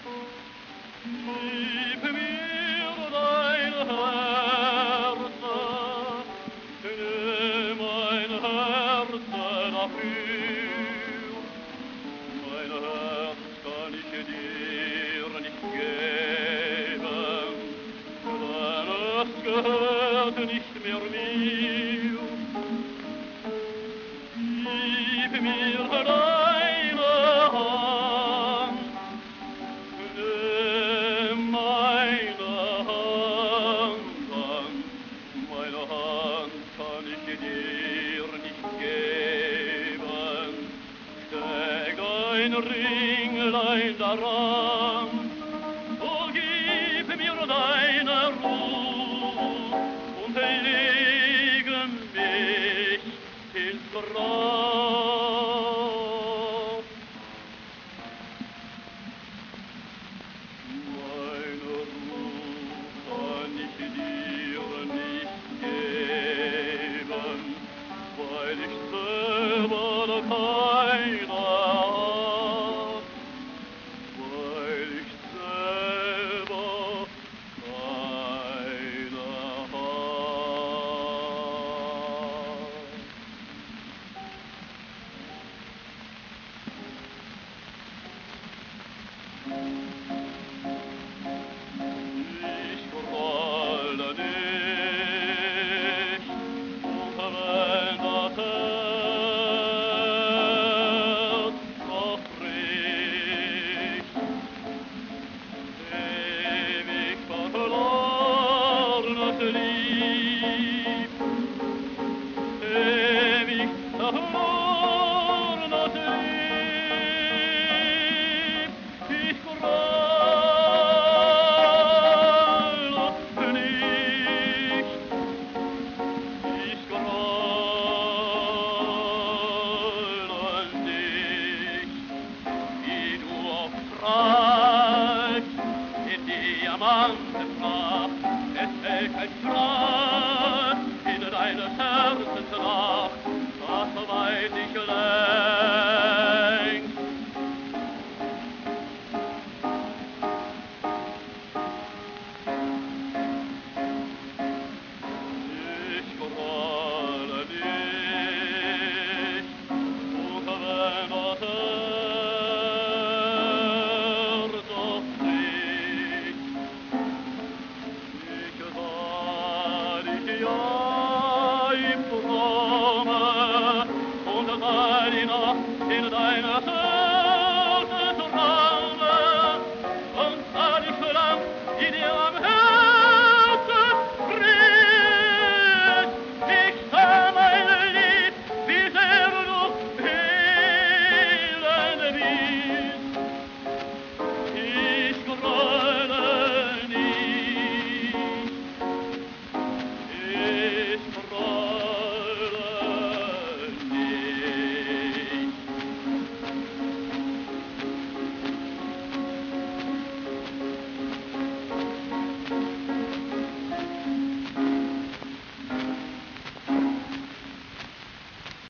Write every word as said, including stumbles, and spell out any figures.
Gib mir dein Herz, nimm mein Herz dafür. Mein Herz kann ich dir nicht geben, denn es gehört nicht mehr mir. Gib mir deine Hand, nimm meine Hand an. Meine Hand kann ich dir nicht geben, steck ein Ringlein daran. Oh, gib mir deine Ruhe und lege mich ins Grab. Meine Ruhe kann ich dir nicht geben, weil ich selber keine hab, weil ich selber keine hab. Ich grolle nicht und wenn das Herz noch bricht, ewig verlorenes Lieb, ewig verlorenes Lieb, ich grolle nicht, ich grolle nicht, wie du auf Preis in Diamant